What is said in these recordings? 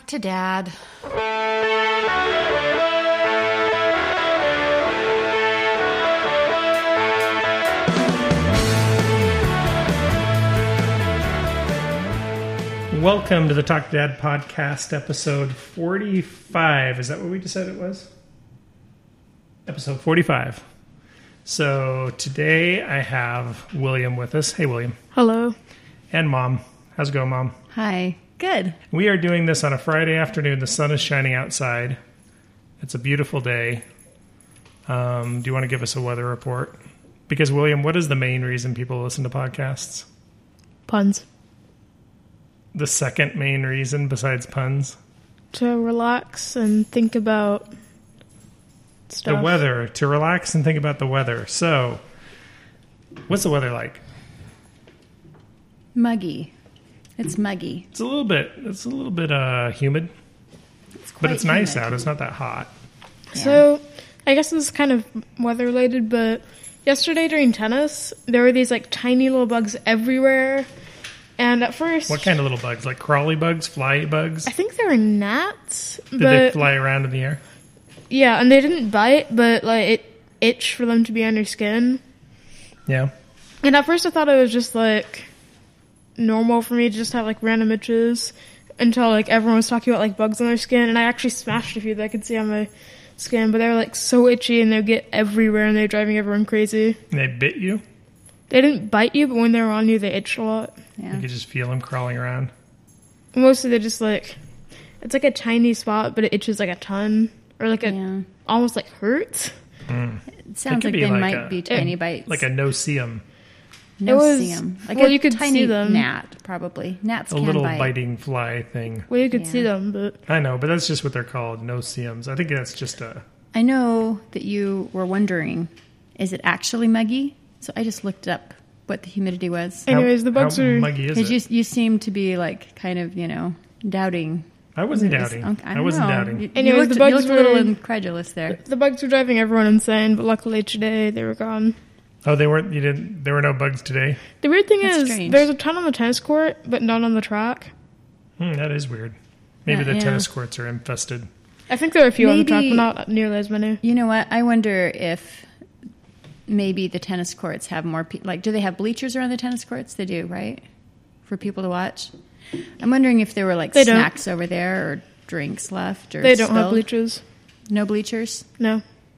Talk to Dad. Welcome to the Talk to Dad podcast, episode 45. Is that what we decided it was? Episode 45. So today I have William with us. Hey, William. Hello. And Mom. How's it going, Mom? Hi. Good. We are doing this on a Friday afternoon. The sun is shining outside. It's a beautiful day. Do you want to give us a weather report? Because, William, what is the main reason people listen to podcasts? Puns. The second main reason besides puns? To relax and think about stuff. The weather. To relax and think about the weather. So, what's the weather like? Muggy. It's muggy. It's a little bit humid. But it's nice out. It's not that hot. Yeah. So, I guess this is kind of weather related, but yesterday during tennis, there were these like tiny little bugs everywhere. And at first... What kind of little bugs? Like crawly bugs? Fly bugs? I think they were gnats. Did they fly around in the air? Yeah, and they didn't bite, but like it itched for them to be on your skin. Yeah. And at first I thought it was just like normal for me to just have like random itches until like everyone was talking about like bugs on their skin. And I actually smashed a few that I could see on my skin, but they were like so itchy and they would get everywhere and they were driving everyone crazy. And they bit you? They didn't bite you, but when they were on you, they itched a lot. Yeah. You could just feel them crawling around. Mostly they're just like, it's like a tiny spot, but it itches like a ton. Or like almost like hurts. Mm. It sounds like they might be tiny bites. Like a no-see-em. No-see-em. Like well, a you could tiny see them. gnat, probably. Gnats can bite. A little biting fly thing. Well, you could see them, but... I know, but that's just what they're called, no-see-ems. I think that's just a... I know that you were wondering, is it actually muggy? So I just looked up what the humidity was. Anyways, the bugs how are... muggy is it? Because you seem to be like kind of, doubting. I wasn't doubting. Okay, I wasn't doubting. You looked a little incredulous there. The bugs were driving everyone insane, but luckily today they were gone. Oh, they weren't? There were no bugs today? The weird thing is, strange. there's a ton on the tennis court, but none on the track. That is weird. Maybe the tennis courts are infested. I think there are a few on the track, but not nearly as many. You know what? I wonder if maybe the tennis courts have more people. Like, do they have bleachers around the tennis courts? They do, right? For people to watch? I'm wondering if there were like snacks over there or drinks left. Or they don't have bleachers. No bleachers? No.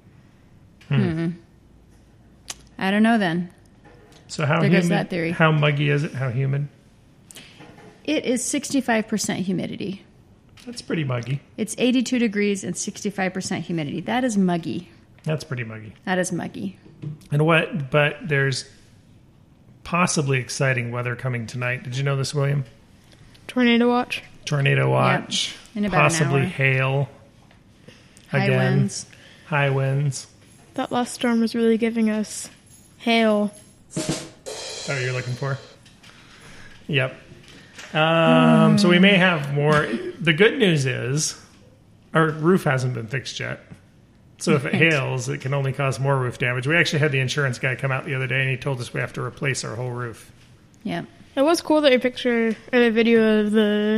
I don't know then. So how there humid? Goes that theory. How muggy is it? How humid? It is 65% humidity. That's pretty muggy. It's 82 degrees and 65% humidity. That is muggy. That's pretty muggy. That is muggy. And what? But there's possibly exciting weather coming tonight. Did you know this, William? Tornado watch. Tornado watch. Yep. In about possibly an hour. Hail. High winds. High winds. That last storm was really giving us hail. That's what you're looking for? Yep. So we may have more. The good news is our roof hasn't been fixed yet. So if it hails, it can only cause more roof damage. We actually had the insurance guy come out the other day, and he told us we have to replace our whole roof. Yeah. It was cool that a video of the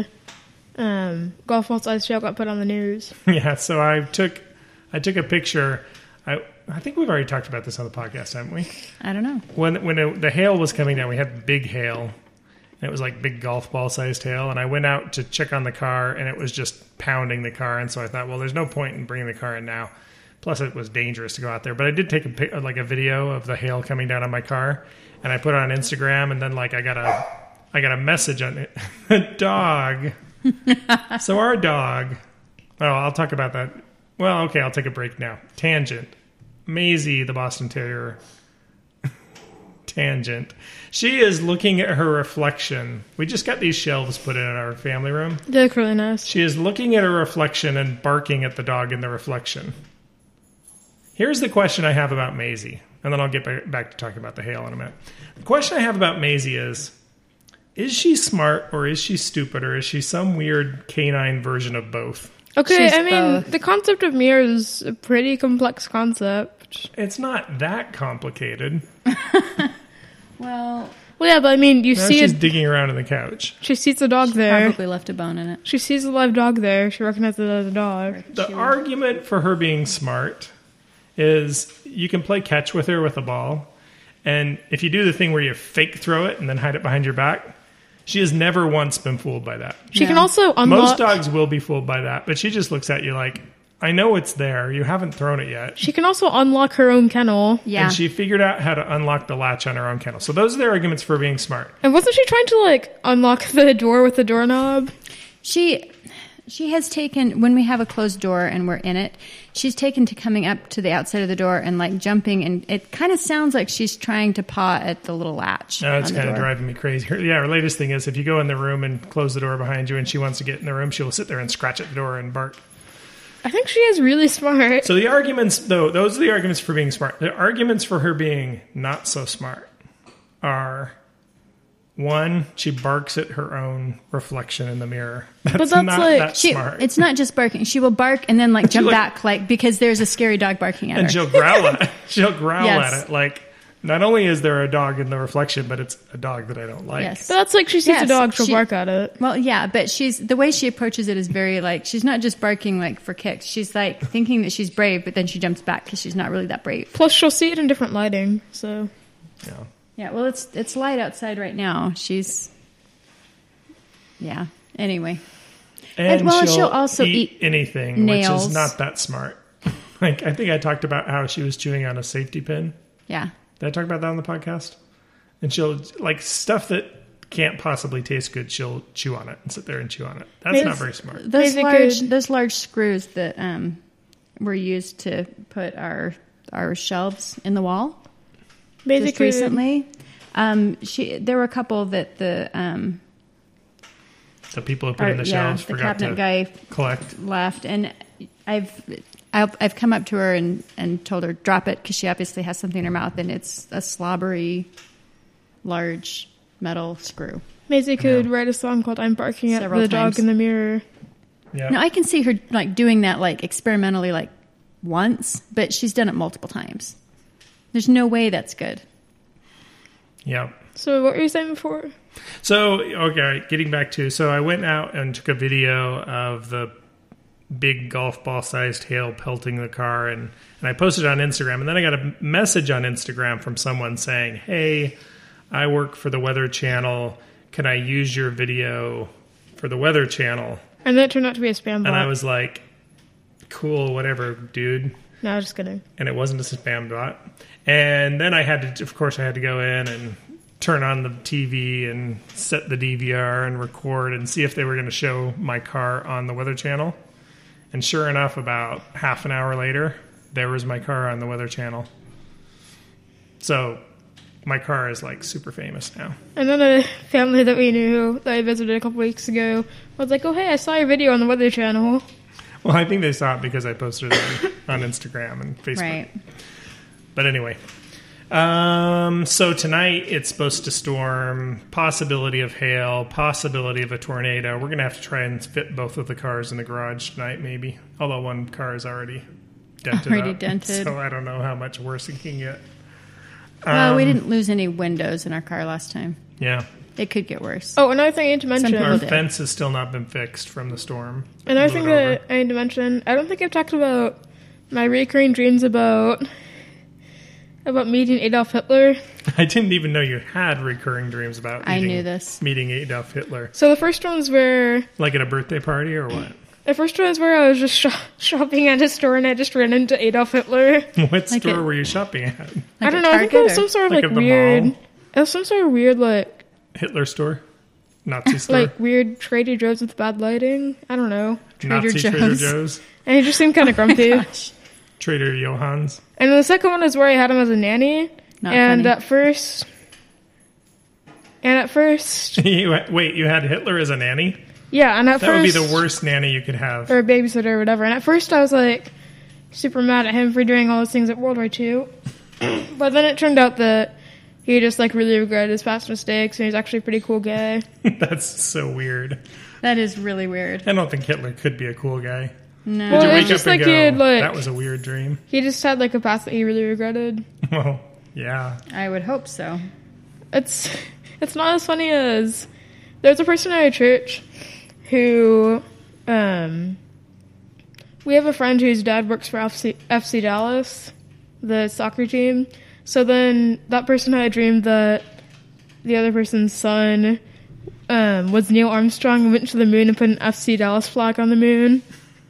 golf ball ice shell got put on the news. Yeah, so I took a picture. I think we've already talked about this on the podcast, haven't we? I don't know. When the hail was coming down, we had big hail. And it was like big golf ball sized hail. And I went out to check on the car, and it was just pounding the car. And so I thought, well, there's no point in bringing the car in now. Plus, it was dangerous to go out there. But I did take a video of the hail coming down on my car, and I put it on Instagram. And then I got a message on it. A dog. So our dog. Oh, I'll talk about that. Well, okay, I'll take a break now. Tangent. Maisie, the Boston Terrier. Tangent. She is looking at her reflection. We just got these shelves put in our family room. They look really nice. She is looking at her reflection and barking at the dog in the reflection. Here's the question I have about Maisie, and then I'll get back to talking about the hail in a minute. The question I have about Maisie is she smart, or is she stupid, or is she some weird canine version of both? Okay, She's both. The concept of mirrors is a pretty complex concept. It's not that complicated. Well, Well, yeah, but I mean, she's digging around in the couch. She sees the dog there. Probably left a bone in it. She sees a live dog there. She recognizes it as a dog. The argument for her being smart is you can play catch with her with a ball, and if you do the thing where you fake throw it and then hide it behind your back, she has never once been fooled by that. She can also unlock... Most dogs will be fooled by that, but she just looks at you like, I know it's there. You haven't thrown it yet. She can also unlock her own kennel. Yeah. And she figured out how to unlock the latch on her own kennel. So those are the arguments for being smart. And wasn't she trying to, like, unlock the door with the doorknob? She has taken, when we have a closed door and we're in it, she's taken to coming up to the outside of the door and, like, jumping. And it kind of sounds like she's trying to paw at the little latch. No, it's kind of driving me crazy. Her latest thing is if you go in the room and close the door behind you and she wants to get in the room, she'll sit there and scratch at the door and bark. I think she is really smart. So the arguments, though, those are the arguments for being smart. The arguments for her being not so smart are, one, she barks at her own reflection in the mirror. That's not like, that smart. It's not just barking. She will bark and then like jump back, like because there's a scary dog barking at her. And she'll growl at it. She'll growl at it. Like, not only is there a dog in the reflection, but it's a dog that I don't like. Yes. But that's like she sees a dog, she'll bark at it. Well, yeah, but the way she approaches it is very like, she's not just barking like for kicks. She's like thinking that she's brave, but then she jumps back because she's not really that brave. Plus she'll see it in different lighting, so. Yeah. Yeah, well, it's light outside right now. Anyway. And she'll also eat anything, nails. Which is not that smart. Like, I think I talked about how she was chewing on a safety pin. Yeah. Did I talk about that on the podcast? And she'll, like, stuff that can't possibly taste good, she'll chew on it and sit there and chew on it. That's not very smart. Those large screws that were used to put our shelves in the wall just recently. There were a couple that the people who put in the shelves the forgot cabinet to guy collect. Left, and I've come up to her and told her drop it because she obviously has something in her mouth and it's a slobbery, large metal screw. Maisie could write a song called "I'm Barking at the Dog in the Mirror." Yeah. Now I can see her like doing that like experimentally like once, but she's done it multiple times. There's no way that's good. Yeah. So what were you saying before? So okay, getting back to I went out and took a video of the big golf ball sized hail pelting the car and I posted it on Instagram, and then I got a message on Instagram from someone saying, hey, I work for the Weather Channel, can I use your video for the Weather Channel? And that turned out to be a spam bot. And I was like, cool, whatever, dude. No, just kidding. And it wasn't a spam bot. And then I had to go in and turn on the TV and set the DVR and record and see if they were going to show my car on the Weather Channel. And sure enough, about half an hour later, there was my car on the Weather Channel. So my car is like super famous now. And then a family that we knew that I visited a couple weeks ago was like, oh, hey, I saw your video on the Weather Channel. Well, I think they saw it because I posted it on Instagram and Facebook. Right. But anyway. So tonight it's supposed to storm, possibility of hail, possibility of a tornado. We're going to have to try and fit both of the cars in the garage tonight, maybe. Although one car is already dented. So I don't know how much worse it can get. Well, we didn't lose any windows in our car last time. Yeah. It could get worse. Oh, another thing I need to mention. Our fence has still not been fixed from the storm. Another thing that I need to mention, I don't think I've talked about my recurring dreams about meeting Adolf Hitler. I didn't even know you had recurring dreams about meeting Adolf Hitler. So the first ones were... Like at a birthday party or what? The first one was where I was just shopping at a store and I just ran into Adolf Hitler. What store were you shopping at? I don't know. I think it was some sort of like weird... It was some sort of weird like... Hitler store? Nazi store? Like weird Trader Joe's with bad lighting. I don't know. Trader Joe's. And he just seemed kind of grumpy. Trader Johan's. And the second one is where I had him as a nanny. Not funny. At first... Wait, you had Hitler as a nanny? Yeah, and at first... That would be the worst nanny you could have. Or a babysitter or whatever. And at first I was like super mad at him for doing all those things at World War II. But then it turned out that he just like really regretted his past mistakes and he's actually a pretty cool guy. That's so weird. That is really weird. I don't think Hitler could be a cool guy. No. Did you wake up and go, that was a weird dream? He just had like a past that he really regretted. Well, yeah. I would hope so. It's It's not as funny as there's a person at our church who we have a friend whose dad works for FC Dallas, the soccer team. So then that person had a dream that the other person's son was Neil Armstrong and went to the moon and put an FC Dallas flag on the moon.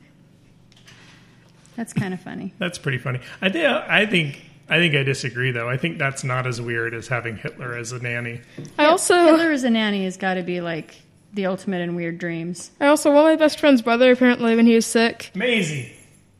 That's kind of funny. That's pretty funny. I think I disagree, though. I think that's not as weird as having Hitler as a nanny. Hitler as a nanny has got to be like the ultimate in weird dreams. One of my best friend's brother, apparently, when he was sick. Maisie.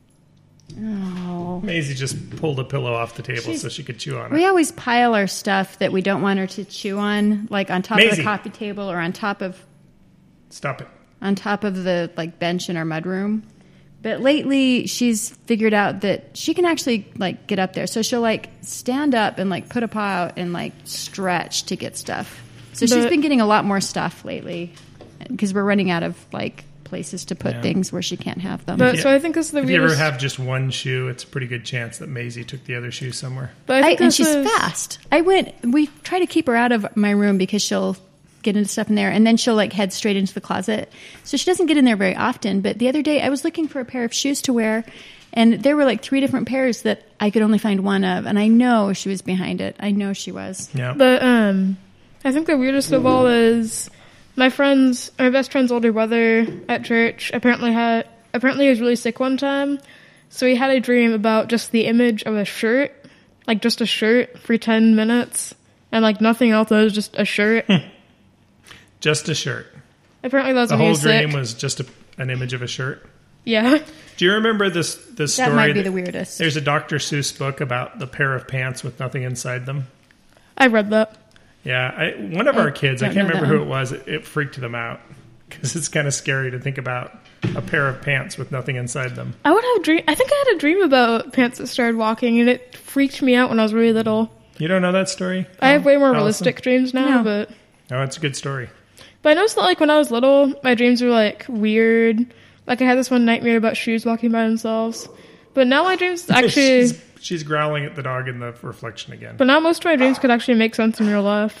Oh. Maisie just pulled a pillow off the table so she could chew on it. We always pile our stuff that we don't want her to chew on, like on top of the coffee table or on top of... Stop it. On top of the like bench in our mudroom. But lately, she's figured out that she can actually like get up there. So she'll like stand up and like put a paw out and like stretch to get stuff. So she's been getting a lot more stuff lately because we're running out of like places to put things where she can't have them. But so I think this is the weirdest. If you ever have just one shoe, it's a pretty good chance that Maisie took the other shoe somewhere. But and she's fast. We try to keep her out of my room because she'll get into stuff in there, and then she'll like head straight into the closet. So she doesn't get in there very often. But the other day I was looking for a pair of shoes to wear, and there were like 3 different pairs that I could only find one of, and I know she was behind it. I know she was. Yeah. But I think the weirdest of all is my best friend's older brother at church apparently he was really sick one time, so he had a dream about just the image of a shirt, like just a shirt for 10 minutes, and like nothing else. It was just a shirt. Just a shirt. Apparently that's the when he whole was sick. dream was just an image of a shirt. Yeah. Do you remember this story? That might be the weirdest. There's a Dr. Seuss book about the pair of pants with nothing inside them. I read that. Yeah, one of our kids, I can't remember who it was, it freaked them out because it's kind of scary to think about a pair of pants with nothing inside them. I think I had a dream about pants that started walking, and it freaked me out when I was really little. You don't know that story? I have way more realistic dreams now, but... Oh, it's a good story. But I noticed that, like, when I was little, my dreams were, like, weird. Like, I had this one nightmare about shoes walking by themselves. But now my dreams actually... She's growling at the dog in the reflection again. But now most of my dreams could actually make sense in real life.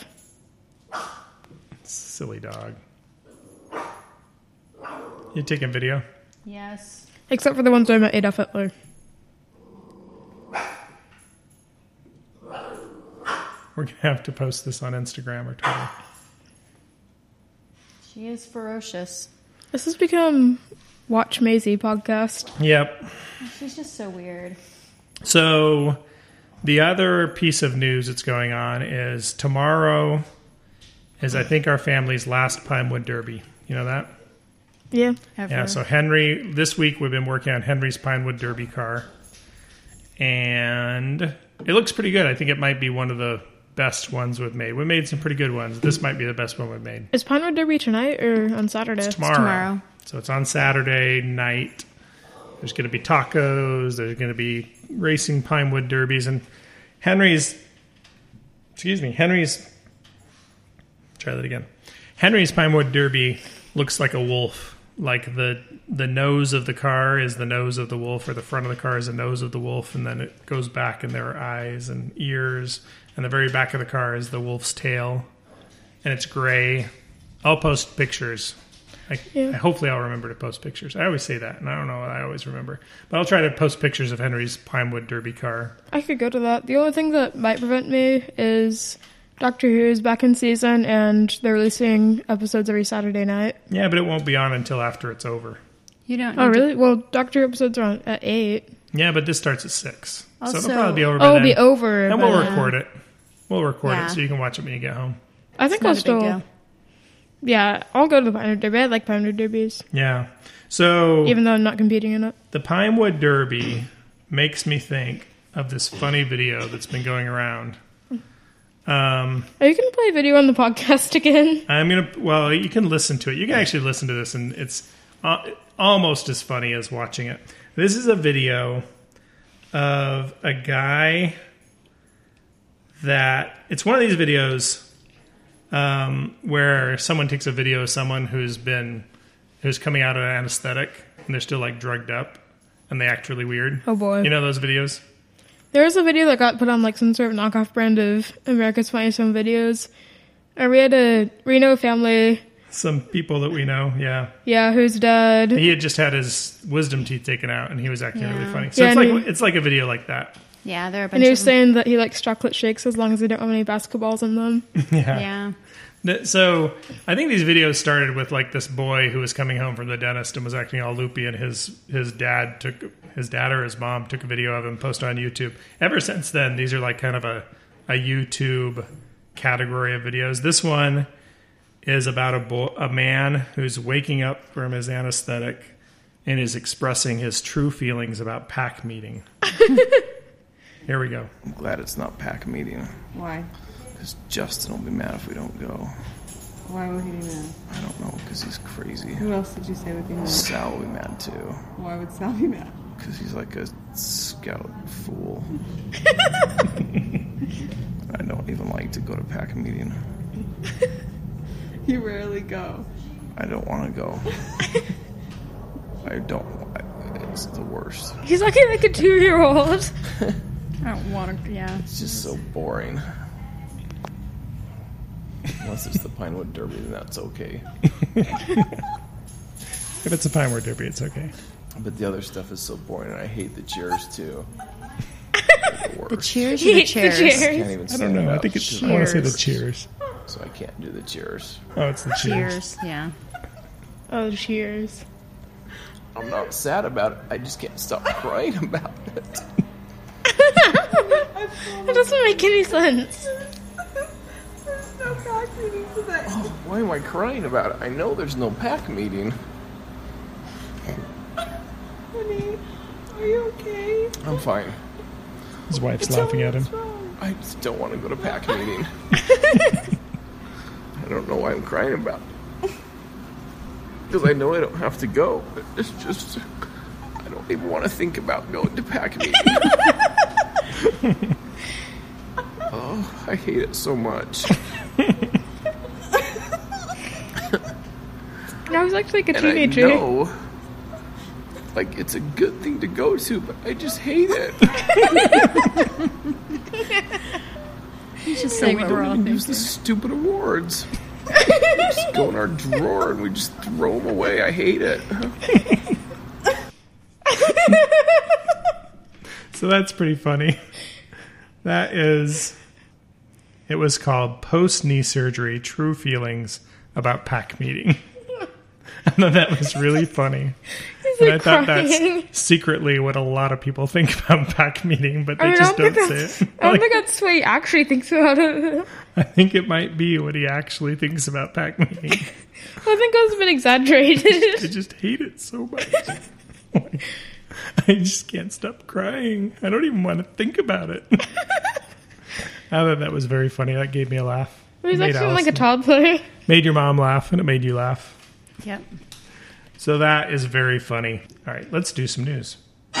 Silly dog. You taking video? Yes. Except for the ones where I met Adolf Hitler. We're going to have to post this on Instagram or Twitter. She is ferocious. This has become Watch Maisie podcast. Yep. She's just so weird. So the other piece of news that's going on is tomorrow is, I think, our family's last Pinewood Derby. You know that? Yeah. Ever. Yeah, so Henry, this week we've been working on Henry's Pinewood Derby car. And it looks pretty good. I think it might be one of the best ones we've made. We made some pretty good ones. This might be the best one we've made. Is Pinewood Derby tonight or on Saturday? It's tomorrow. So it's on Saturday night. There's going to be tacos. There's going to be racing Pinewood Derbies. And Henry's Pinewood Derby looks like a wolf. Like the nose of the car is the nose of the wolf, or the front of the car is the nose of the wolf, and then it goes back and there are eyes and ears, and the very back of the car is the wolf's tail, and it's gray. I'll post pictures. Hopefully I'll remember to post pictures. I always say that, and I don't know what I always remember. But I'll try to post pictures of Henry's Pinewood Derby car. I could go to that. The only thing that might prevent me is Doctor Who is back in season, and they're releasing episodes every Saturday night. Yeah, but it won't be on until after it's over. You don't. Oh, really? Well, Doctor Who episodes are on at 8. Yeah, but this starts at 6. Also, so it'll probably be over by then. It'll be over. And we'll record it. We'll record it so you can watch it when you get home. I think I'll still... Yeah, I'll go to the Pinewood Derby. I like Pinewood Derbies. Yeah. So... Even though I'm not competing in it. The Pinewood Derby makes me think of this funny video that's been going around. Are you going to play a video on the podcast again? Well, you can listen to it. You can actually listen to this, and it's almost as funny as watching it. This is a video of a guy it's one of these videos where someone takes a video of someone who's coming out of an anesthetic, and they're still like drugged up, and they act really weird. Oh boy. You know those videos? There was a video that got put on like some sort of knockoff brand of America's Funniest Home Videos. We had a Reno family. Some people that we know, yeah. Yeah, whose dad... He had just had his wisdom teeth taken out, and he was acting really funny. So it's like a video like that. Yeah, there are a bunch And he was of them. saying that he likes chocolate shakes as long as they don't have any basketballs in them. Yeah. So I think these videos started with like this boy who was coming home from the dentist and was acting all loopy, and his dad or his mom took a video of him, posted on YouTube. Ever since then, these are like kind of a YouTube category of videos. This one is about a man who's waking up from his anesthetic and is expressing his true feelings about PAC meeting. Here we go. I'm glad it's not PAC meeting. Why? Because Justin will be mad if we don't go. Why would he be mad? I don't know, because he's crazy. Who else did you say would be mad? Sal will be mad too. Why would Sal be mad? Because he's like a scout fool. I don't even like to go to PAC meeting. You rarely go. I don't want to go. It's the worst. He's acting like a 2-year-old. I don't want to, yeah. It's just so boring. Unless it's the Pinewood Derby, then that's okay. If it's a Pinewood Derby, it's okay. But the other stuff is so boring, and I hate the cheers too. The cheers or the chairs? I can't even I say don't know. it I out. think it's. I want to say the cheers. So I can't do the cheers. Oh, it's the cheers. Cheers, yeah. Oh, cheers. I'm not sad about it. I just can't stop crying about it. That doesn't make any sense. There's no PAC meeting today. Oh, why am I crying about it? I know there's no PAC meeting. Honey, are you okay? I'm fine. His wife's laughing at him. What's wrong? I just don't want to go to PAC meeting. I don't know why I'm crying about it. Because I know I don't have to go. But it's just, I don't even want to think about going to PAC meeting. Oh, I hate it so much. I was actually like a And teenager. I know, like, it's a good thing to go to, but I just hate it. He's just saying We what we're don't all even thinking. use the stupid awards. We just go in our drawer and we just throw them away. I hate it. So that's pretty funny. It was called Post Knee Surgery, True Feelings About PAC Meeting. I thought that was really funny. And I thought that's secretly what a lot of people think about PAC meeting, but they just don't say it. I don't think that's what he actually thinks about it. I think it might be what he actually thinks about PAC meeting. I think it's been exaggerated. I just hate it so much. I just can't stop crying. I don't even want to think about it. I thought that was very funny. That gave me a laugh. He's Made acting like a Allison- toddler. Made your mom laugh, and it made you laugh. Yep. So that is very funny. All right, let's do some news.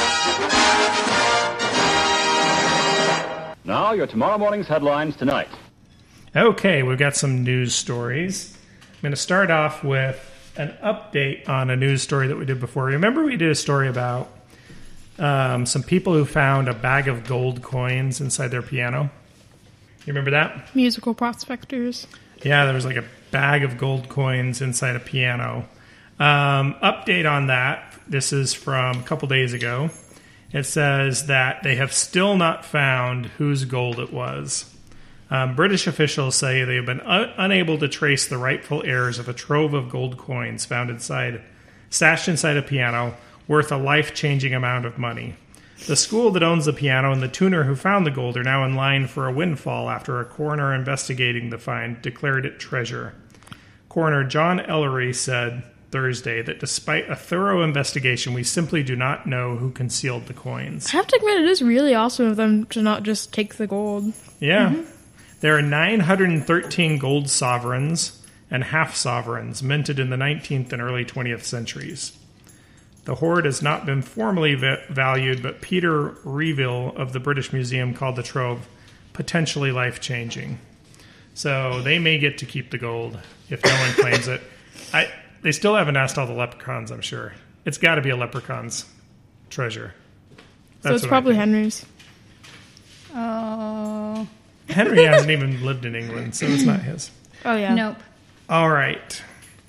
Now, your tomorrow morning's headlines tonight. Okay, we've got some news stories. I'm going to start off with an update on a news story that we did before. Remember we did a story about some people who found a bag of gold coins inside their piano? You remember that? Musical prospectors. Yeah, there was like a bag of gold coins inside a piano. Update on that. This is from a couple days ago. It says that they have still not found whose gold it was. British officials say they have been unable to trace the rightful heirs of a trove of gold coins found stashed inside a piano worth a life-changing amount of money. The school that owns the piano and the tuner who found the gold are now in line for a windfall after a coroner investigating the find declared it treasure. Coroner John Ellery said Thursday that despite a thorough investigation, we simply do not know who concealed the coins. I have to admit, it is really awesome of them to not just take the gold. Yeah. There are 913 gold sovereigns and half sovereigns minted in the 19th and early 20th centuries. The hoard has not been formally valued, but Peter Reville of the British Museum called the trove potentially life-changing. So they may get to keep the gold if no one claims it. They still haven't asked all the leprechauns, I'm sure. It's got to be a leprechaun's treasure. So it's probably Henry's. Oh. Henry hasn't even lived in England, so it's not his. Oh, yeah. Nope. All right.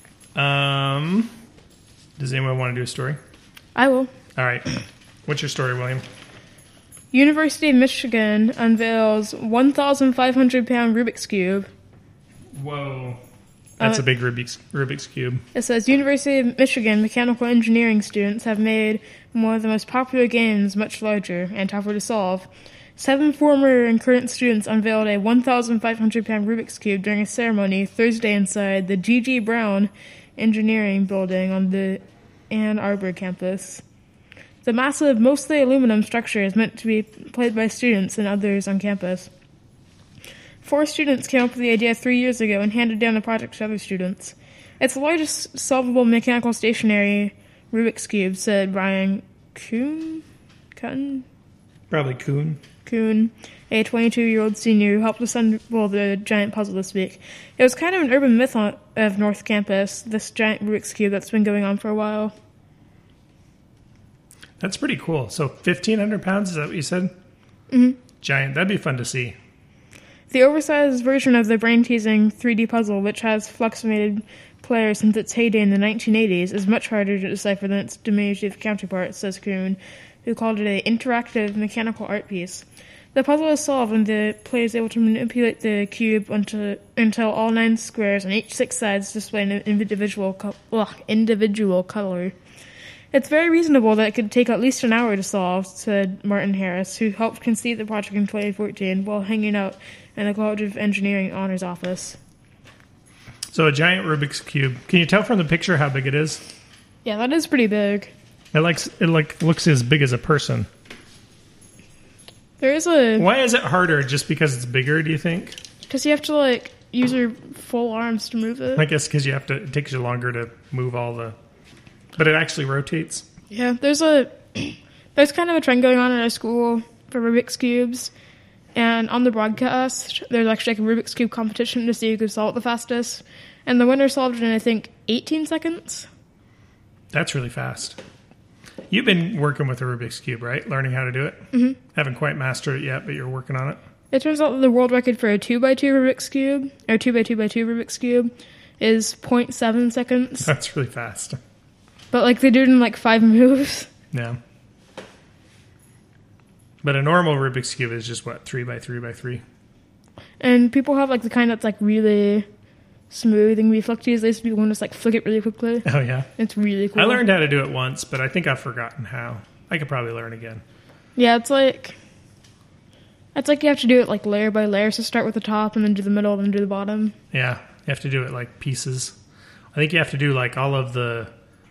Does anyone want to do a story? I will. All right. What's your story, William? University of Michigan unveils 1,500-pound Rubik's Cube. Whoa. That's a big Rubik's Cube. It says, University of Michigan mechanical engineering students have made one of the most popular games much larger and tougher to solve. 7 former and current students unveiled a 1,500-pound Rubik's Cube during a ceremony Thursday inside the G.G. Brown Engineering Building on the Ann Arbor campus. The massive, mostly aluminum structure is meant to be played by students and others on campus. 4 students came up with the idea 3 years ago and handed down the project to other students. It's the largest solvable mechanical stationary Rubik's Cube, said Brian Kuhn, Probably Kuhn, a 22-year-old senior who helped assemble the giant puzzle this week. It was kind of an urban myth of North Campus, this giant Rubik's Cube that's been going on for a while. That's pretty cool. So 1,500 pounds, is that what you said? Mm-hmm. Giant. That'd be fun to see. The oversized version of the brain-teasing 3D puzzle, which has fluctuated players since its heyday in the 1980s, is much harder to decipher than its diminutive counterpart, says Kuhn, who called it an interactive mechanical art piece. The puzzle is solved when the player is able to manipulate the cube until all 9 squares on each 6 sides display an individual color. It's very reasonable that it could take at least an hour to solve, said Martin Harris, who helped conceive the project in 2014 while hanging out in the College of Engineering Honors Office. So a giant Rubik's Cube. Can you tell from the picture how big it is? Yeah, that is pretty big. It looks as big as a person. There is a... Why is it harder? Just because it's bigger, do you think? Because you have to, use your full arms to move it. I guess because it takes you longer to move all the... But it actually rotates. Yeah, there's kind of a trend going on at our school for Rubik's Cubes. And on the broadcast, there's actually a Rubik's Cube competition to see who could solve it the fastest. And the winner solved it in, I think, 18 seconds. That's really fast. You've been working with a Rubik's Cube, right? Learning how to do it? Mm-hmm. Haven't quite mastered it yet, but you're working on it. It turns out that the world record for a 2x2 Rubik's Cube, or 2x2x2 Rubik's Cube, is 0.7 seconds. That's really fast. But, they do it in, 5 moves. Yeah. But a normal Rubik's Cube is just, 3x3x3? And people have, the kind that's, really smooth and reflective. They used to be one just, flick it really quickly. Oh, yeah? It's really cool. I learned how to do it once, but I think I've forgotten how. I could probably learn again. Yeah, it's like you have to do it, layer by layer. So start with the top, and then do the middle, and then do the bottom. Yeah, you have to do it, pieces. I think you have to do, all of the...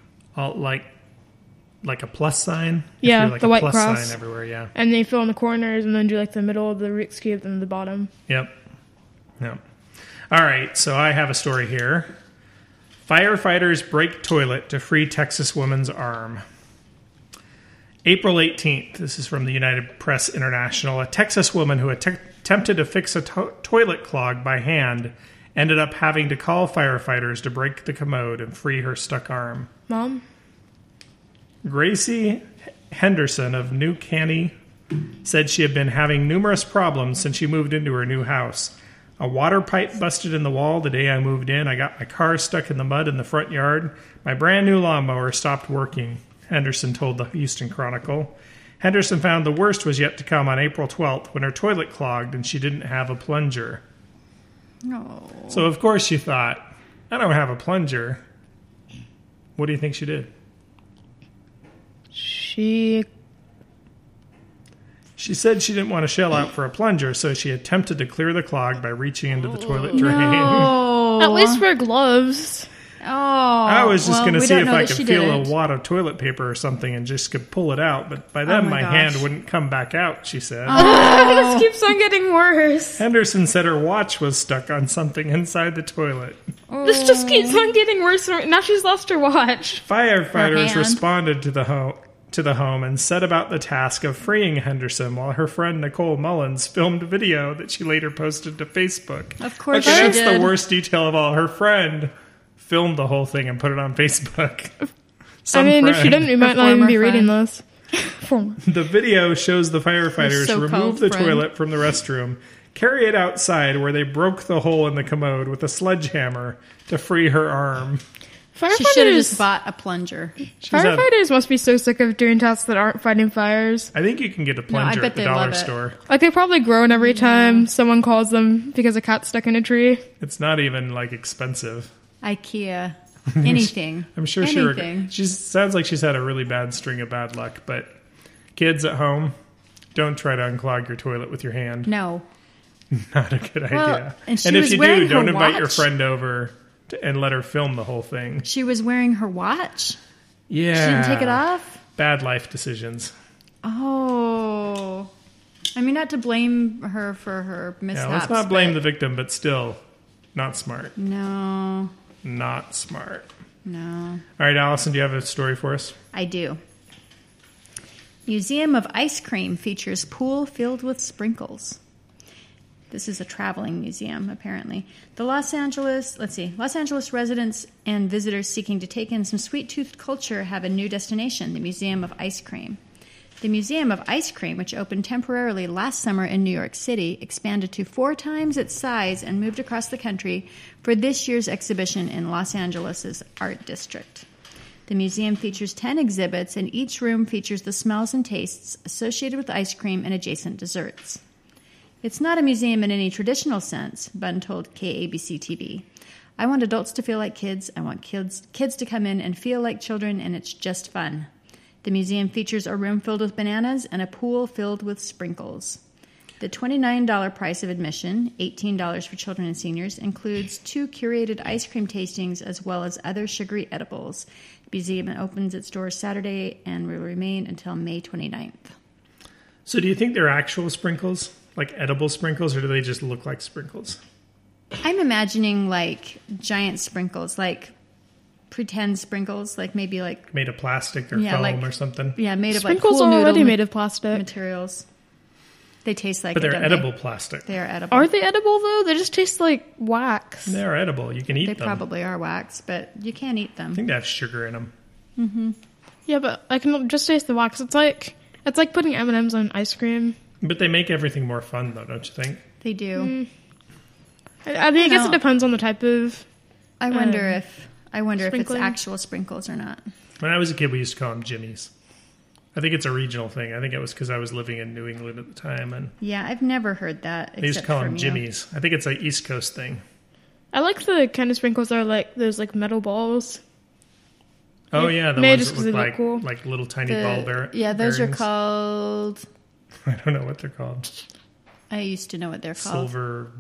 like a plus sign? Yeah, the white plus cross. sign everywhere, yeah. And then you fill in the corners and then do the middle of the Rubik's Cube and the bottom. Yep. All right, so I have a story here. Firefighters break toilet to free Texas woman's arm. April 18th, this is from the United Press International. A Texas woman who attempted to fix a toilet clog by hand ended up having to call firefighters to break the commode and free her stuck arm. Mom? Gracie Henderson of New Caney said she had been having numerous problems since she moved into her new house. A water pipe busted in the wall the day I moved in. I got my car stuck in the mud in the front yard. My brand new lawnmower stopped working, Henderson told the Houston Chronicle. Henderson found the worst was yet to come on April 12th when her toilet clogged and she didn't have a plunger. No. So, of course, she thought, I don't have a plunger. What do you think she did? She said she didn't want to shell out for a plunger, so she attempted to clear the clog by reaching into the toilet drain. No. At least wear gloves. Oh. I was just going to see if I could feel didn't. a wad of toilet paper or something and just could pull it out, but by then my hand wouldn't come back out, she said. This keeps on getting worse. Henderson said her watch was stuck on something inside the toilet. This just keeps on getting worse. Now she's lost her watch. Firefighters responded to the home and set about the task of freeing Henderson while her friend Nicole Mullins filmed a video that she later posted to Facebook. Of course she did. That's the worst detail of all. Her friend filmed the whole thing and put it on Facebook. If she didn't, we might not even be reading this. The video shows the firefighters remove the toilet from the restroom, carry it outside where they broke the hole in the commode with a sledgehammer to free her arm. She should have just bought a plunger. Firefighters must be so sick of doing tasks that aren't fighting fires. I think you can get a plunger at the dollar store. Like, they probably groan every time someone calls them because a cat's stuck in a tree. It's not even, like, expensive. IKEA. Anything. I'm sure she sounds like she's had a really bad string of bad luck, but kids at home, don't try to unclog your toilet with your hand. No. Not a good idea. And if you do, don't invite your friend over and let her film the whole thing. She was wearing her watch? Yeah. She didn't take it off? Bad life decisions. Oh. I mean, not to blame her for her mishaps. Yeah, let's not blame the victim, but still, not smart. No. Not smart. No. All right, Allison, do you have a story for us? I do. Museum of Ice Cream features pool filled with sprinkles. This is a traveling museum, apparently. The Los Angeles residents and visitors seeking to take in some sweet-toothed culture have a new destination, the Museum of Ice Cream. The Museum of Ice Cream, which opened temporarily last summer in New York City, expanded to 4 times its size and moved across the country for this year's exhibition in Los Angeles' Art District. The museum features 10 exhibits, and each room features the smells and tastes associated with ice cream and adjacent desserts. It's not a museum in any traditional sense, Bunn told KABC-TV. I want adults to feel like kids. I want kids to come in and feel like children, and it's just fun. The museum features a room filled with bananas and a pool filled with sprinkles. The $29 price of admission, $18 for children and seniors, includes 2 curated ice cream tastings as well as other sugary edibles. The museum opens its doors Saturday and will remain until May 29th. So do you think they're actual sprinkles? Like edible sprinkles, or do they just look like sprinkles? I'm imagining like giant sprinkles, like pretend sprinkles, like maybe like made of plastic or foam or something. Yeah, made of sprinkles like are already made of plastic materials. They taste like, but they're edible plastic. They are edible. Are they edible though? They just taste like wax. They're edible. You can eat them. They probably are wax, but you can't eat them. I think they have sugar in them. Mm-hmm. Yeah, but I can just taste the wax. It's like putting M&Ms on ice cream. But they make everything more fun, though, don't you think? They do. I guess it depends on the type of. I wonder if it's actual sprinkles or not. When I was a kid, we used to call them Jimmies. I think it's a regional thing. I think it was because I was living in New England at the time, and yeah, I've never heard that. They used to call them Jimmies. I think it's an East Coast thing. I like the kind of sprinkles that are like those like metal balls. Oh yeah, the ones that look cool. Like little tiny ball bearings. Yeah, those are called. I don't know what they're called. I used to know what they're called. Silver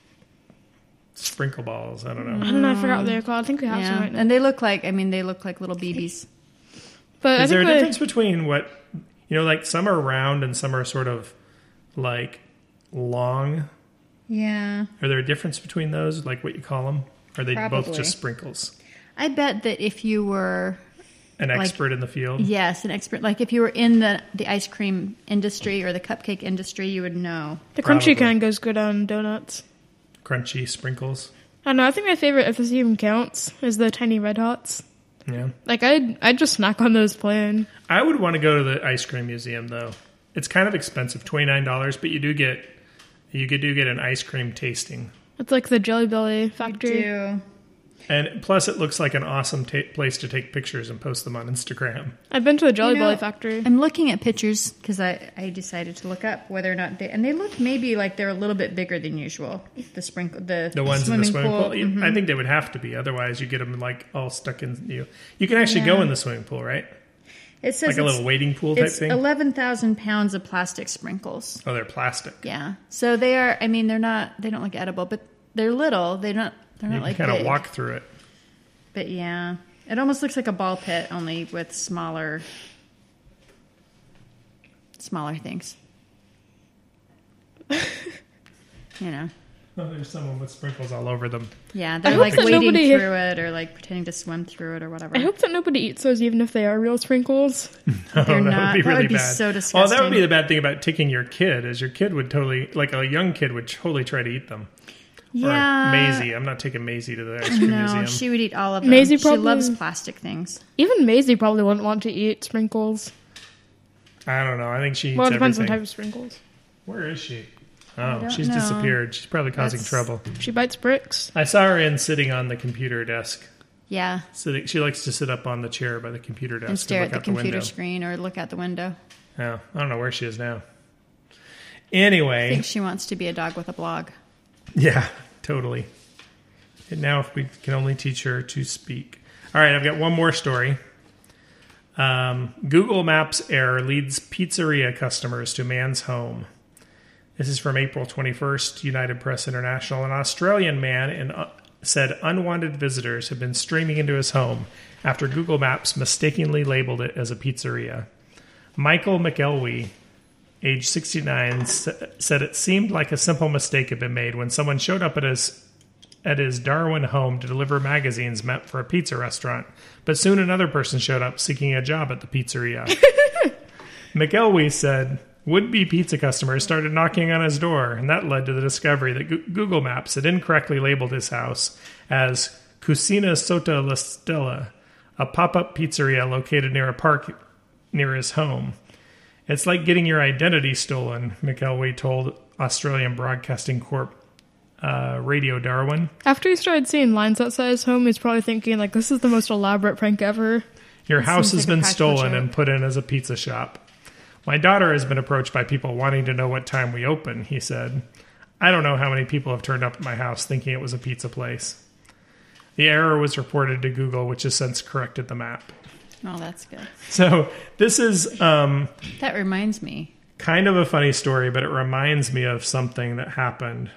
sprinkle balls. I don't know. I don't know. I forgot what they're called. I think we have some right now. And they look like little BBs. But is there a difference between what like some are round and some are sort of like long? Yeah. Are there a difference between those? Like what you call them? Are they Probably. both just sprinkles? I bet that if you were an expert in the field. Yes, an expert. Like if you were in the ice cream industry or the cupcake industry, you would know. The crunchy kind goes good on donuts. Crunchy sprinkles. I don't know. I think my favorite, if this even counts, is the tiny Red Hots. Yeah. Like I'd just snack on those plain. I would want to go to the ice cream museum though. It's kind of expensive, $29, but you do get an ice cream tasting. It's like the Jelly Belly factory. You do. And plus, it looks like an awesome place to take pictures and post them on Instagram. I've been to the Jelly Belly factory. I'm looking at pictures because I decided to look up whether or not they look maybe like they're a little bit bigger than usual. The ones in the swimming pool. Mm-hmm. I think they would have to be, otherwise you get them like all stuck in you. You can actually go in the swimming pool, right? It says like a little wading pool type thing. 11,000 pounds of plastic sprinkles. Oh, they're plastic. Yeah, so they are. I mean, they don't look edible, but they're little. They're not like kind big. of walk through it. But yeah, it almost looks like a ball pit, only with smaller things. Oh, there's someone with sprinkles all over them. Yeah, they're like wading through it or like pretending to swim through it or whatever. I hope that nobody eats those, even if they are real sprinkles. No, that would be really bad. So disgusting. Oh, that would be the bad thing about taking your kid, is your kid would totally, like a young kid would totally try to eat them. Yeah. Or Maisie. I'm not taking Maisie to the ice cream museum. No, she would eat all of them. Maisie she probably loves plastic things. Even Maisie probably wouldn't want to eat sprinkles. I don't know. I think she eats Well, it depends everything. on the type of sprinkles. Where is she? Oh, she's know. disappeared. She's probably causing That's- trouble. She bites bricks. I saw her sitting on the computer desk. Yeah. She likes to sit up on the chair by the computer desk And stare at look the out computer window. screen or look out the window. Yeah, I don't know where she is now. I Anyway, think she wants to be a dog with a blog. yeah, totally. And now if we can only teach her to speak. All right, I've got one more story. Google Maps error leads pizzeria customers to man's home. This is from April 21st, United Press International. An Australian man said unwanted visitors have been streaming into his home after Google Maps mistakenly labeled it as a pizzeria. Michael McElwee, age 69, said it seemed like a simple mistake had been made when someone showed up at his Darwin home to deliver magazines meant for a pizza restaurant, but soon another person showed up seeking a job at the pizzeria. McElwee said would-be pizza customers started knocking on his door, and that led to the discovery that Google Maps had incorrectly labeled his house as Cucina Sota la Stella, a pop-up pizzeria located near a park near his home. It's like getting your identity stolen, McElwee told Australian Broadcasting Corp Radio Darwin. After he started seeing lines outside his home, he's probably thinking, like, this is the most elaborate prank ever. Your house seems has like a been practical stolen joke. and put in as a pizza shop. My daughter has been approached by people wanting to know what time we open, he said. I don't know how many people have turned up at my house thinking it was a pizza place. The error was reported to Google, which has since corrected the map. Oh, that's good. So this is That reminds me. kind of a funny story, but it reminds me of something that happened.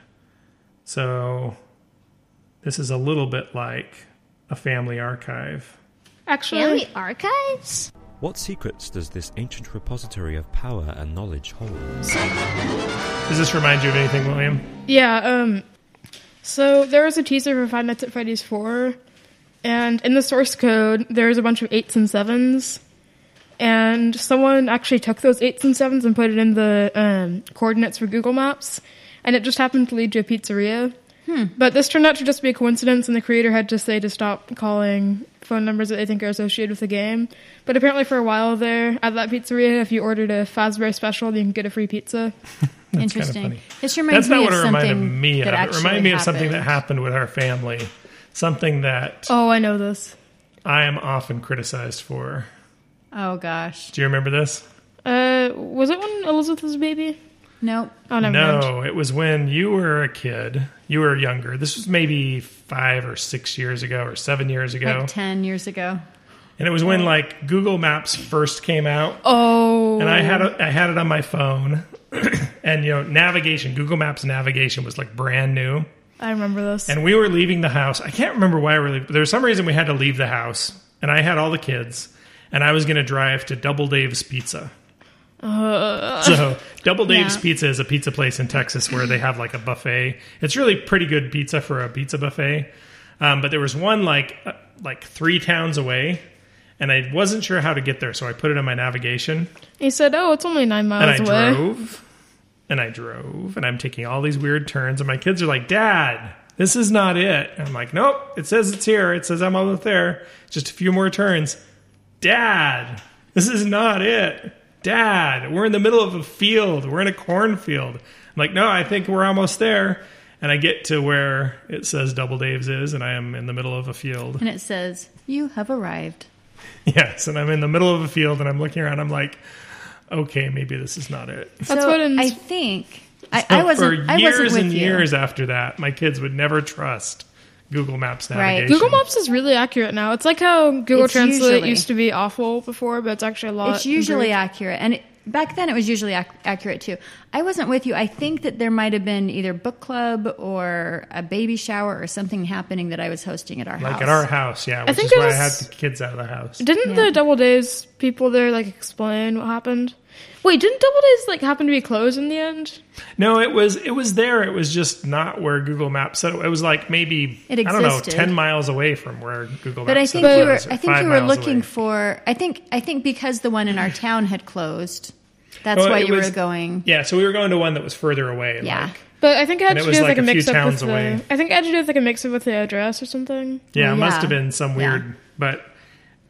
So this is a little bit like a family archive. Actually, Family archives? What secrets does this ancient repository of power and knowledge hold? Does this remind you of anything, William? yeah, so there was a teaser for Five Nights at Freddy's 4, and in the source code, there's a bunch of 8s and 7s, and someone actually took those 8s and 7s and put it in the coordinates for Google Maps, and it just happened to lead to a pizzeria. But this turned out to just be a coincidence, and the creator had to say to stop calling phone numbers that they think are associated with the game. But apparently for a while there, at that pizzeria, if you ordered a Fazbear special, you can get a free pizza. Interesting. Kind of funny. This reminds That's not me what of it reminded something me of. that It actually reminded me of something that happened. happened with our family. Something that Oh, I know this. I am often criticized for. Oh, gosh. Do you remember this? Was it when Elizabeth was a baby? Nope. Oh, never mind. No, it was when you were a kid. You were younger. This was maybe 5 or 6 years ago or 7 years ago. Like 10 years ago. And it was when like Google Maps first came out. Oh. And I had it on my phone. And navigation, Google Maps navigation was like brand new. I remember this. And we were leaving the house. I can't remember why we were leaving. There was some reason we had to leave the house. And I had all the kids. And I was going to drive to Double Dave's Pizza. So Double Dave's Yeah. Pizza is a pizza place in Texas where they have like a buffet. It's really pretty good pizza for a pizza buffet. But there was one like 3 towns away. And I wasn't sure how to get there. So I put it in my navigation. He said, oh, it's only 9 And miles I away. drove. And I drove. And I'm taking all these weird turns. And my kids are like, Dad, this is not it. And I'm like, nope, it says it's here. It says I'm almost there. Just a few more turns. Dad, this is not it. Dad, we're in the middle of a field. We're in a cornfield. I'm like, no, I think we're almost there. And I get to where it says Double Dave's is, and I am in the middle of a field. And it says, you have arrived. Yes, and I'm in the middle of a field, and I'm looking around. I'm like, okay, maybe this is not it. That's so what I think... I wasn't for years with and you. years after that, my kids would never trust Google Maps navigation. Google Maps is really accurate now. It's like how Google It's Translate usually- used to be awful before, but it's actually a lot. It's usually improved. accurate. And back then it was usually accurate too. I wasn't with you. I think that there might have been either book club or a baby shower or something happening that I was hosting at our house. Like at our house, yeah, which think is it why I was- had the kids out of the house. Didn't the Double Days people there like explain what happened? Wait, didn't Double Days like happen to be closed in the end? No, it was there. It was just not where Google Maps said it was. Like maybe It I don't know, existed. 10 miles away from where Google Maps. But I said think it you were. was, or I think 5 you were miles looking away. for. I think because the one in our town had closed. That's Well, why it you was- were going. Yeah, so we were going to one that was further away. Yeah. like- But I think it had And to it was do with like like a a few mix up with towns the. away. I think it had to do with like a mix up with the address or something. Yeah, Well, it must yeah. have been some Yeah. weird. But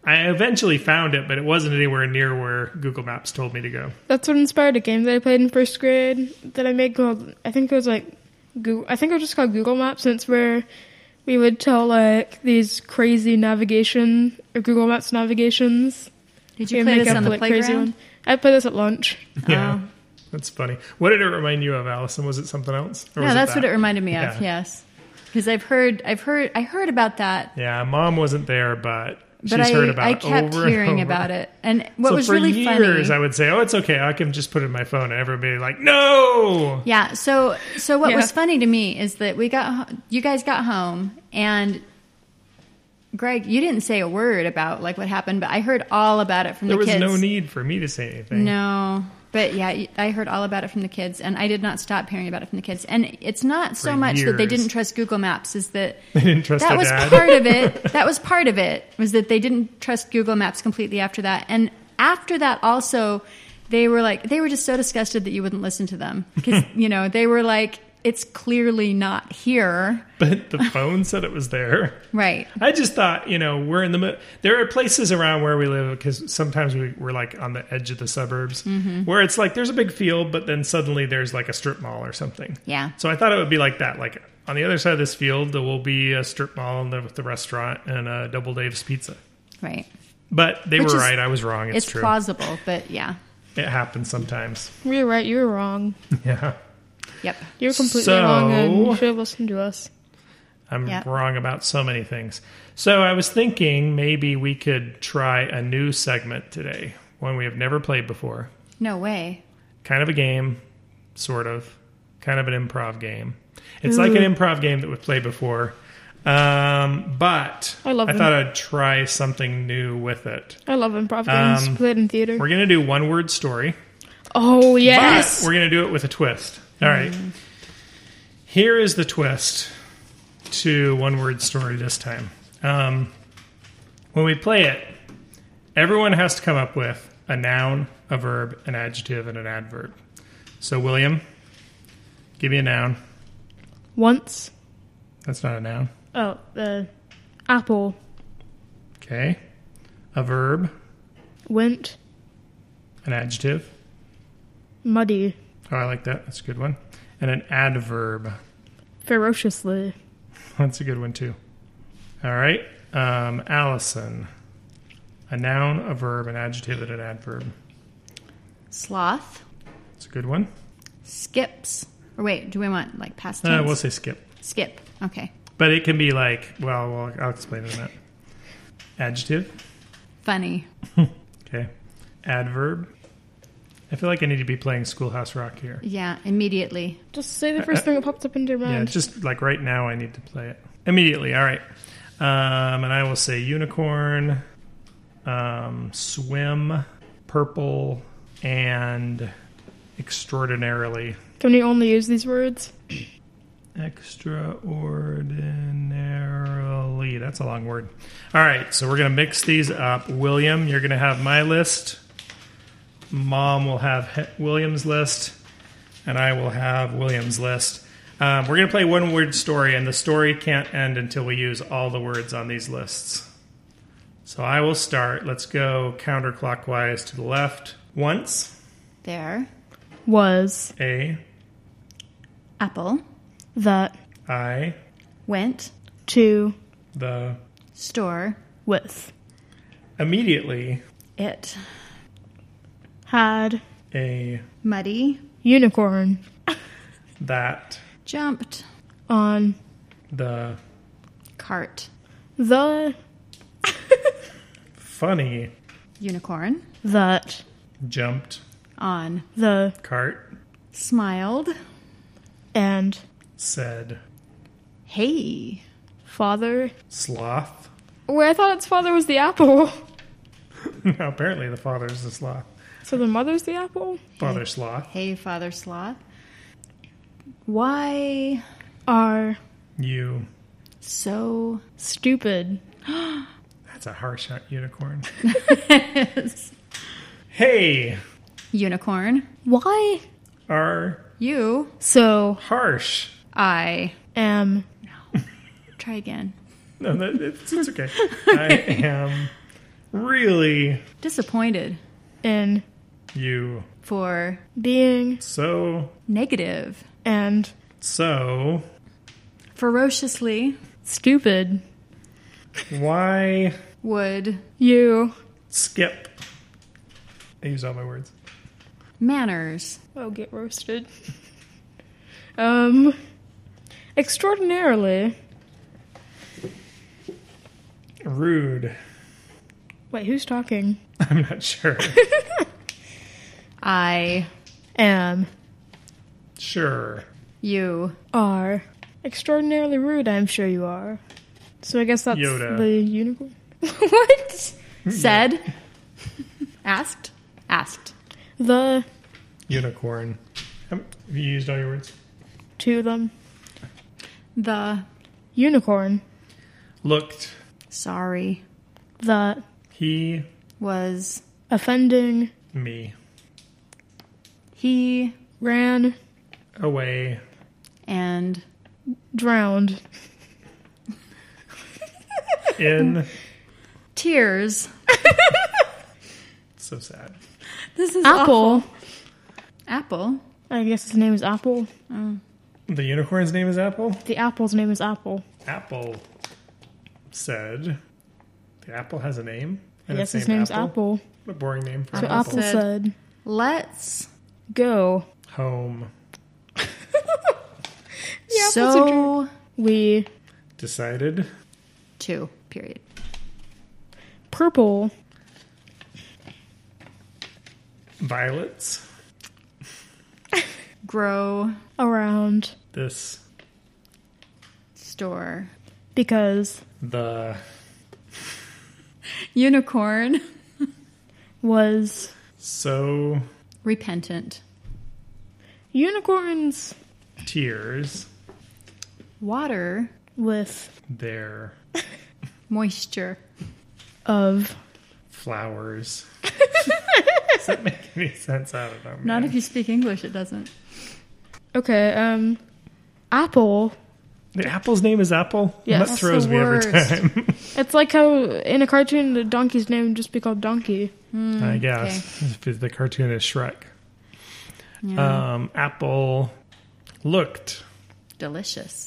I eventually found it, but it wasn't anywhere near where Google Maps told me to go. That's what inspired a game that I played in first grade that I made called, I think it was just called Google Maps, and it's where we would tell like these crazy navigation or Google Maps navigations. Did you play this on the playground? I played this at lunch. Yeah. That's funny. What did it remind you of, Allison? Was it something else? No, that's what it reminded me of. Yes, because I heard about that. Yeah, Mom wasn't there, but she's heard about it. I kept hearing about it, and what was really funny. For years, I would say, "Oh, it's okay. I can just put it in my phone," and everybody would be like, "No." Yeah. So what was funny to me is that you guys got home, and Greg, you didn't say a word about like what happened, but I heard all about it from the kids. There was no need for me to say anything. No. But yeah, I heard all about it from the kids, and I did not stop hearing about it from the kids. And it's not so much that they didn't trust Google Maps, is that they didn't trust that was dad. part of it. That was part of it, was that they didn't trust Google Maps completely after that. And after that also, they were just so disgusted that you wouldn't listen to them. Because, they were like, it's clearly not here. But the phone said it was there. Right. I just thought, we're in the... There are places around where we live, because sometimes we're like on the edge of the suburbs, where it's like there's a big field, but then suddenly there's like a strip mall or something. Yeah. So I thought it would be like that. Like on the other side of this field, there will be a strip mall with the restaurant and a Double Dave's Pizza. Right. But they were right. I was wrong. It's true. It's plausible, but yeah. It happens sometimes. You're right. You were wrong. Yeah. Yep. You're completely wrong, and you should have listened to us. I'm wrong about so many things. So I was thinking maybe we could try a new segment today, one we have never played before. No way. Kind of a game, sort of. Kind of an improv game. It's like an improv game that we've played before. But I thought I'd try something new with it. I love improv games. Played in theater. We're going to do one word story. Oh, yes. But we're going to do it with a twist. All right. Here is the twist to one word story this time. When we play it, everyone has to come up with a noun, a verb, an adjective, and an adverb. So, William, give me a noun. Once. That's not a noun. Oh, the apple. Okay. A verb. Went. An adjective. Muddy. Oh, I like that. That's a good one. And an adverb. Ferociously. That's a good one, too. All right. Allison. A noun, a verb, an adjective, and an adverb. Sloth. That's a good one. Skips. Or wait, do we want like past tense? We'll say skip. Skip. Okay. But it can be like, well, I'll explain in a minute. Adjective. Funny. Okay. Adverb. I feel like I need to be playing Schoolhouse Rock here. Yeah, immediately. Just say the first thing that pops up into your mind. Yeah, just like right now I need to play it. Immediately, all right. And I will say unicorn, swim, purple, and extraordinarily. Can you only use these words? Extraordinarily. That's a long word. All right, so we're going to mix these up. William, you're going to have my list. Mom will have William's list, and I will have William's list. We're going to play one word story, and the story can't end until we use all the words on these lists. So I will start. Let's go counterclockwise to the left. Once. There. Was. A. Apple. That. I. Went. To. The. Store. With. Immediately. It. Had. A. Muddy. Unicorn. That. Jumped. On. The. Cart. The. Funny. Unicorn. That. Jumped. On. The. Cart. Smiled. And. Said. Hey. Father. Sloth. Wait, I thought its father was the apple. No, apparently the father's the sloth. So the mother's the apple? Father sloth. Hey, Father Sloth. Why are you so stupid? That's a harsh unicorn. Yes. Hey. Unicorn. Why are you so harsh? I am. No. Try again. No, it's okay. I am really disappointed in you for being so negative and so ferociously stupid. why would You skip? I use all my words. manners oh get roasted. Extraordinarily. Rude. Wait, who's talking? I'm not sure. I Am Sure. you are extraordinarily rude. I'm sure you are. So I guess that's Yoda. the unicorn. What? said asked The Unicorn. Have you used all your words? to them. the Unicorn. Looked. sorry The He. was offending. Me. he Ran. Away. and Drowned. In. tears. So sad. This is Apple. awful. Apple. I guess his name is Apple. The unicorn's name is Apple? The apple's name is Apple. Apple said. The apple has a name? I And guess it's his named name's Apple? Apple. What a boring name for So an Apple said- said, Let's go. Home. so We Decided. to period. purple. Violets. Grow Around. This. store Because The. unicorn was So. repentant unicorns Tears. water with Their. moisture of Flowers. Does that make any sense? I don't know. not man. if you speak English it doesn't. okay, Apple. The apple's name is Apple? Yes. That That's throws the me every worst. time. It's like how in a cartoon the donkey's name would just be called Donkey. I guess. If the cartoon is Shrek. Yeah. Apple looked. Delicious.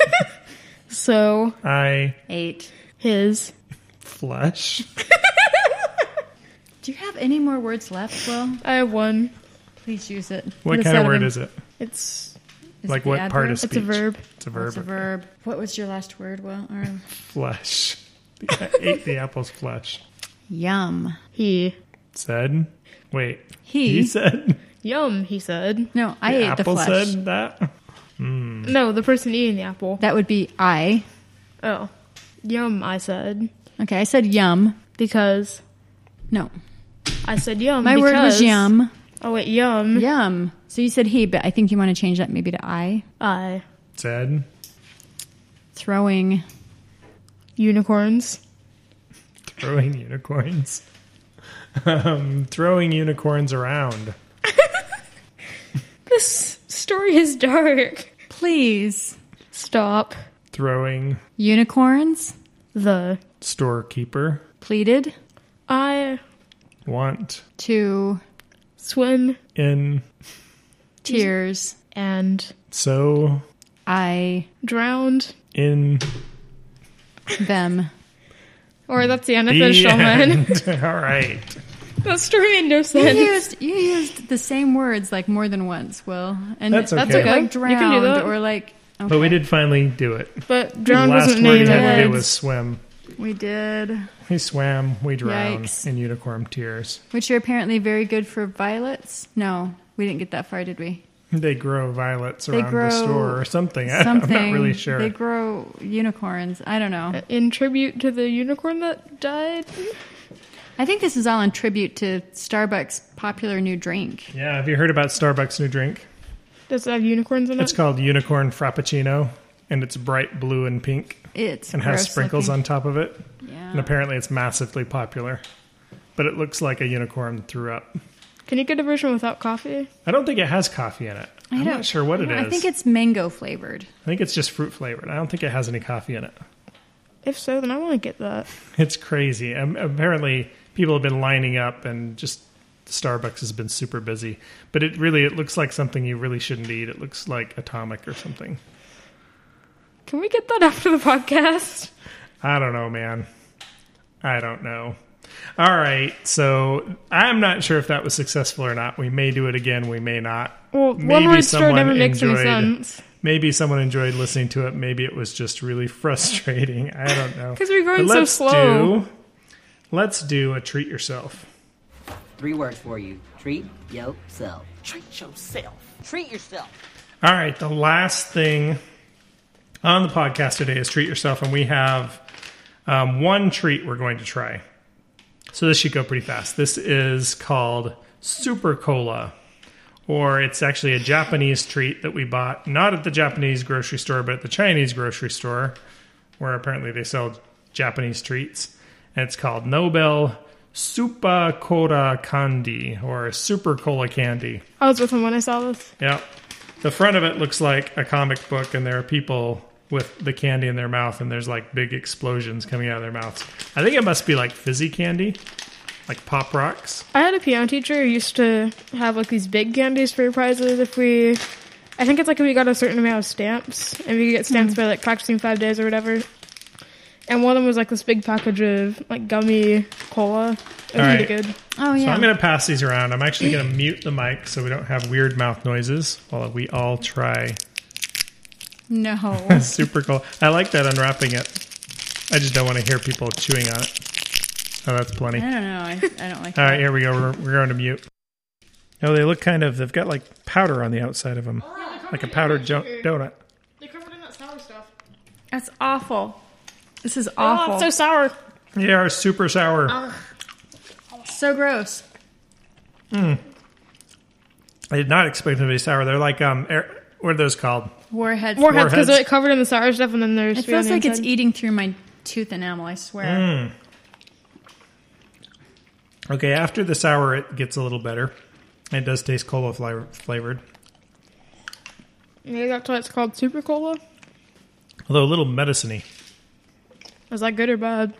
So I Ate. his flesh. Do you have any more words left, Will? I have one. Please use it. What kind of word is it? It's Is Like it the what part adverb? of speech? it's a verb. It's a verb. It's a verb. What was your last word, Will? Or, Flesh. I ate the apple's flesh. yum. He Said. Wait. He said. yum. He said. No, I The ate the apple flesh. said that. No, the person eating the apple. That would be I. Oh, yum. I said Okay, I said yum. because No, I said yum. my word was because- yum. Oh wait, yum. Yum. So you said he, but I think you want to change that maybe to I. I Said. Throwing. unicorns. Throwing unicorns. Throwing unicorns around. This story is dark. Please. Stop. Throwing Unicorns. The storekeeper. Pleaded I Want to swim in tears. and so I drowned. in them. Or that's the the unofficial one. end. All right. That story made no You sense. used the same words like more than once, Will. And That's That's okay. okay. Like You can drowned do that. or like. Okay. But we did finally do it. But drowned the last wasn't word named you had to do words. was swim. We did. We swam, we drowned Yikes. in unicorn tears. Which are apparently very good for violets. No, we didn't get that far, did we? They grow violets They around grow the store or something. Something. I'm not really sure. They grow unicorns. I don't know. In tribute to the unicorn that died. I think this is all in tribute to Starbucks' popular new drink. Yeah, have you heard about Starbucks' new drink? Does it have unicorns in it? It's called Unicorn Frappuccino, and it's bright blue and pink It's and has gross sprinkles looking. on top of it. Yeah. And apparently it's massively popular. But it looks like a unicorn threw up. Can you get a version without coffee? I don't think it has coffee in it. I'm not sure what it is. I think it's mango flavored. I think it's just fruit flavored. I don't think it has any coffee in it. If so, then I want to get that. It's crazy. Apparently, people have been lining up, and just Starbucks has been super busy. But it looks like something you really shouldn't eat. It looks like Atomic or something. Can we get that after the podcast? I don't know, man. I don't know. All right, so I'm not sure if that was successful or not. We may do it again. We may not. Well, one-word story never makes any sense. Maybe someone enjoyed listening to it. Maybe it was just really frustrating. I don't know. Because we're going so slow. Let's do a treat yourself. 3 words for you. Treat yourself. Treat yourself. Treat yourself. All right, the last thing on the podcast today is treat yourself, and we have one treat we're going to try. So this should go pretty fast. This is called Super Cola, or it's actually a Japanese treat that we bought, not at the Japanese grocery store, but at the Chinese grocery store, where apparently they sell Japanese treats. And it's called Nobel Super Cola Candy, or Super Cola Candy. I was with him when I saw this. Yeah. The front of it looks like a comic book, and there are people with the candy in their mouth, and there's like big explosions coming out of their mouths. I think it must be like fizzy candy, like Pop Rocks. I had a piano teacher who used to have like these big candies for prizes I think it's like if we got a certain amount of stamps, and we could get stamps by like practicing 5 days or whatever. And one of them was like this big package of like gummy cola. It was really good. Oh, yeah. So I'm going to pass these around. I'm actually going to mute the mic so we don't have weird mouth noises while we all try. No. Super cool. I like that unwrapping it. I just don't want to hear people chewing on it. Oh, that's plenty. I don't know. I don't like All that. right, here we go. We're going to mute. Oh, they look they've got like powder on the outside of them. Like a powdered donut. They covered in that sour stuff. That's awful. This is awful. Oh, it's so sour. They are super sour. So gross. I did not expect them to be sour. They're like, what are those called? Warheads. Because they're covered in the sour stuff, and then there's It feels like it's eating through my tooth enamel, I swear. Okay, after the sour, it gets a little better. It does taste cola flavored. Yeah, that's why it's called Super Cola. Although a little medicine-y. Is that good or bad?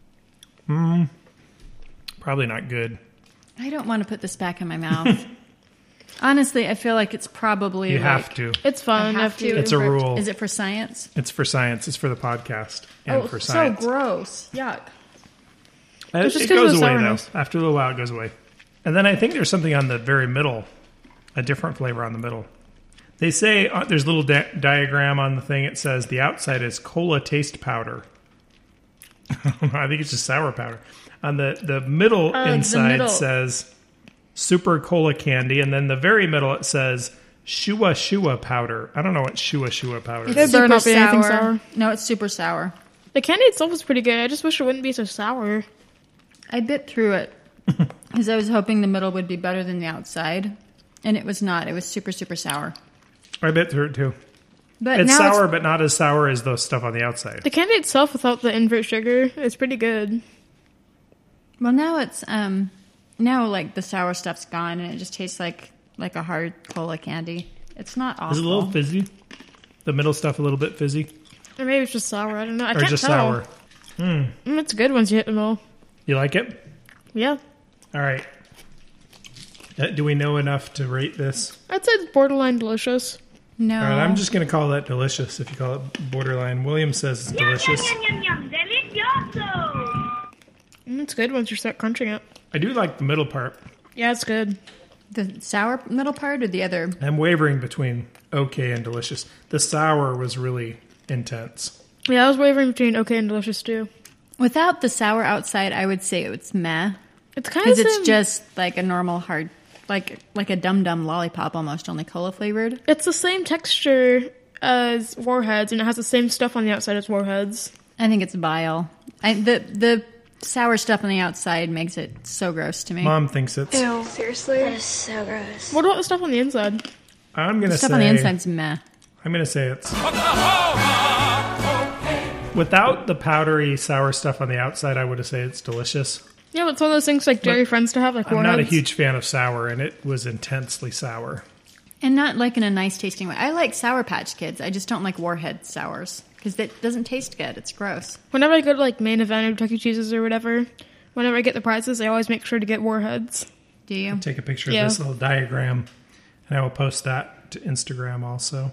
Probably not good. I don't want to put this back in my mouth. Honestly, I feel like it's probably You have to. It's fun. I have to. It's a rule. Is it for science? It's for science. It's for the podcast and for science. So gross. Yuck. It goes away, though. After a little while, it goes away. And then I think there's something on the very middle, a different flavor on the middle. They say there's a little diagram on the thing. It says the outside is cola taste powder. I think it's just sour powder. On the middle inside says Super Cola Candy, and then the very middle it says Shua Shua powder. I don't know what Shua Shua powder is. It's super sour. No, it's super sour. The candy itself is pretty good. I just wish it wouldn't be so sour. I bit through it because I was hoping the middle would be better than the outside, and it was not. It was super, super sour. I bit through it too. But it's sour, but not as sour as the stuff on the outside. The candy itself without the invert sugar is pretty good. Well, now it's now like the sour stuff's gone, and it just tastes like a hard cola candy. It's not awful. Is it a little fizzy? The middle stuff a little bit fizzy? Or maybe it's just sour. I don't know. I or can't just tell. sour. It's good once you hit them all. You like it? Yeah. All right. Do we know enough to rate this? I'd say it's borderline delicious. No. All right, I'm just going to call that delicious if you call it borderline. William says it's delicious. It's good once you start crunching it. I do like the middle part. Yeah, it's good. The sour middle part or the other? I'm wavering between okay and delicious. The sour was really intense. Yeah, I was wavering between okay and delicious too. Without the sour outside, I would say it's meh. It's kind of because it's just like a normal hard, like a Dum Dum lollipop almost, only cola flavored. It's the same texture as Warheads, and it has the same stuff on the outside as Warheads. I think it's vile. The sour stuff on the outside makes it so gross to me. Mom thinks it's... Ew, seriously? That is so gross. What about the stuff on the inside? I'm going to say... Stuff on the inside's meh. I'm going to say it's... Without the powdery sour stuff on the outside, I would have said it's delicious. Yeah, but it's one of those things like dairy friends to have, like Warheads. I'm not a huge fan of sour, and it was intensely sour. And not like in a nice tasting way. I like Sour Patch Kids. I just don't like Warhead sours. because it doesn't taste good. It's gross. Whenever I go to like main event or Chuck E. Cheese's or whatever, whenever I get the prizes, I always make sure to get Warheads. Do you? Take a picture of this little diagram, and I will post that to Instagram also.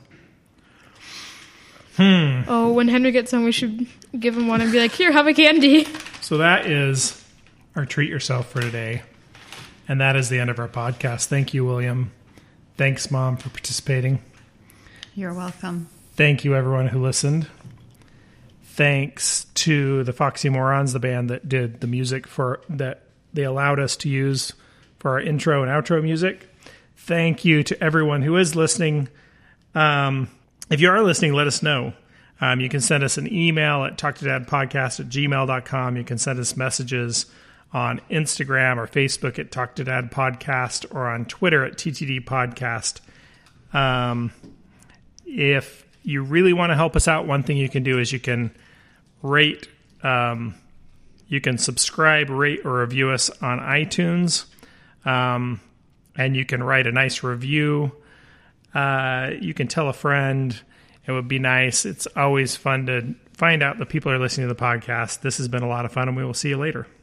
Oh, when Henry gets home, we should give him one and be like, here, have a candy. So that is our treat yourself for today. And that is the end of our podcast. Thank you, William. Thanks, Mom, for participating. You're welcome. Thank you, everyone who listened. Thanks to the Foxy Morons, the band that did the music that they allowed us to use for our intro and outro music. Thank you to everyone who is listening. If you are listening, let us know. You can send us an email at talktodadpodcast@gmail.com. You can send us messages on Instagram or Facebook at Talk to Dad Podcast, or on Twitter at TTD Podcast. If you really want to help us out, one thing you can do is you can rate, you can subscribe, rate, or review us on iTunes, and you can write a nice review. You can tell a friend. It would be nice. It's always fun to find out that people are listening to the podcast. This has been a lot of fun, and we will see you later.